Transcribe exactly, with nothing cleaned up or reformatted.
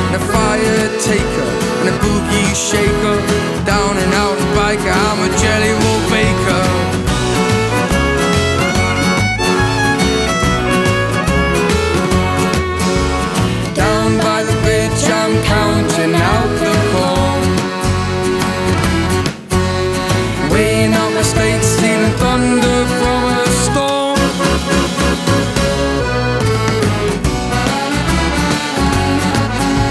and a fire taker and a boogie shaker, down and out biker. I'm a jelly